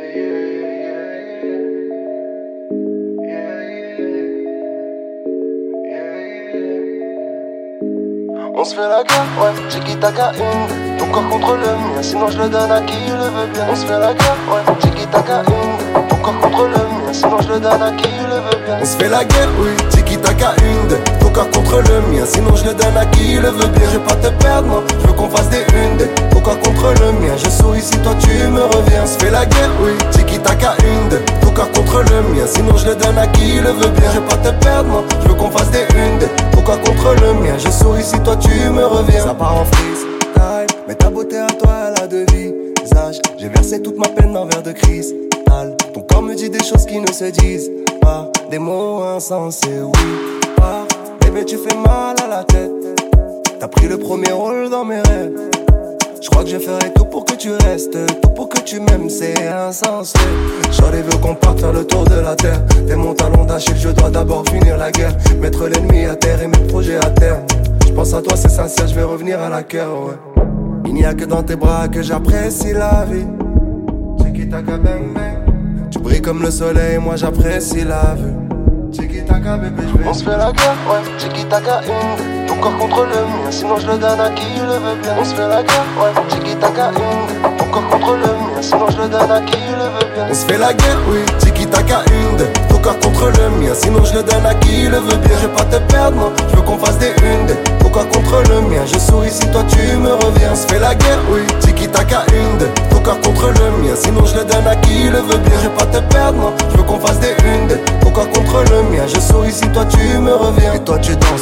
On se fait la guerre, ouais, tiki-taka une. Ton corps contre le mien, sinon je le donne à qui le veut bien. On se fait la guerre, ouais, tiki-taka une. Ton corps contre le mien, sinon je le donne à qui le veut bien. On se fait la guerre, oui, tiki-taka une. Ton corps contre le mien, sinon je le donne à qui le veut bien. Je veux pas te perdre, moi, je veux qu'on fasse des une. Ton corps contre le mien, je souris si toi tu me reviens. On se fait la guerre, oui, tiki-taka une. Ton corps contre le mien, sinon je le donne à qui le veut bien. Je veux pas te perdre, moi, je veux qu'on fasse des une. Ton corps contre le mien, je souris si toi tu me reviens. Ça part en freestyle, mais ta beauté à toi elle a deux visages. J'ai versé toute ma peine dans un verre de cristal. Ton corps me dit des choses qui ne se disent pas, des mots insensés, oui. Ah, bébé tu fais mal à la tête. T'as pris le premier rôle dans mes rêves. Je crois que je ferai tout pour que tu restes, tout pour que tu m'aimes, c'est insensé. J'aurais veut qu'on parte faire le tour de la terre. T'es mon talon d'Achille, je dois d'abord finir la guerre. Mettre l'ennemi à terre et mes projets à terre. Je pense à toi, c'est sincère, je vais revenir à la cœur, ouais. Il n'y a que dans tes bras que j'apprécie la vie. Tiki-taka bang bang. Tu brilles comme le soleil, moi j'apprécie la vue. Tiki-taka bébé, je vais. On se fait la guerre, ouais, tiki-taka une. Ton corps contre le mien, sinon je le donne à qui le veut bien. On se fait la guerre, ouais, tiki-taka une. Ton corps contre le mien, sinon je le donne à qui le veut bien. On se fait la guerre, oui, tiki-taka une. Ton corps contre le mien, sinon je le donne à qui le veut bien. Je veux pas te perdre, moi, je veux qu'on fasse des une. Ton corps contre le mien, je souris si toi tu me reviens. On se fait la guerre, oui, tiki-taka une. Ton corps contre le mien, sinon je le donne à qui le veut bien. Je veux pas te perdre, moi, je veux qu'on fasse des une. Ton corps contre le mien, je souris si toi tu me reviens. Et toi tu danses,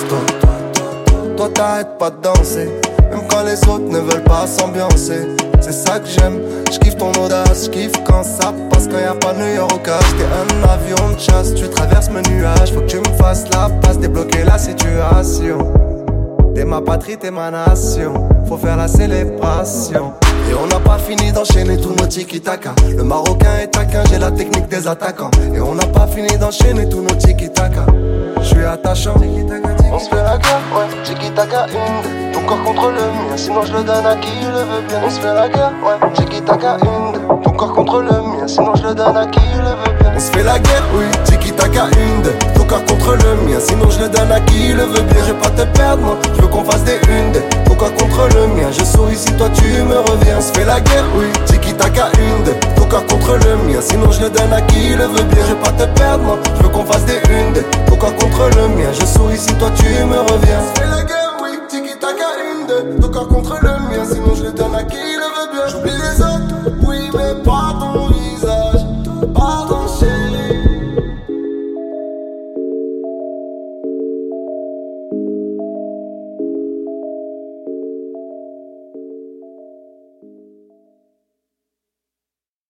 toi t'arrêtes pas de danser. Même quand les autres ne veulent pas s'ambiancer. C'est ça que j'aime, j'kiffe ton audace, j'kiffe quand ça passe. Quand y'a pas New York au cache, t'es un avion de chasse. Tu traverses mes nuages, faut que tu me fasses la passe. Débloquer la situation. T'es ma patrie, t'es ma nation. Faut faire la célébration. Et on n'a pas fini d'enchaîner tous nos tiki-taka. Le Marocain est taquin, j'ai la technique des attaquants. Et on n'a pas fini d'enchaîner tous nos tiki-taka. J'suis attachant. On se fait la guerre, ouais, tiki-taka une. Ton corps contre le mien, sinon je le donne à qui le veut bien. On se fait la guerre, ouais, tiki-taka une. Ton corps contre le mien, sinon je le donne à qui le veut bien. On se fait la guerre, oui, tiki-taka une. Ton corps contre le mien, sinon je le donne à qui le veut bien. Je veux pas te perdre, moi, je veux qu'on fasse des une. Ton corps contre le mien, je souris si toi tu me reviens. On se fait la guerre, oui, tiki-taka une. Ton corps contre le mien, sinon je le donne à qui le veut bien. Je veux pas te perdre, moi, je veux qu'on fasse des une. Ton corps contre le mien, je souris si toi tu me reviens. On se fait la guerre, oui, tiki-taka une. Ton corps contre le mien, sinon je le donne à qui le veut bien. J'oublie les autres.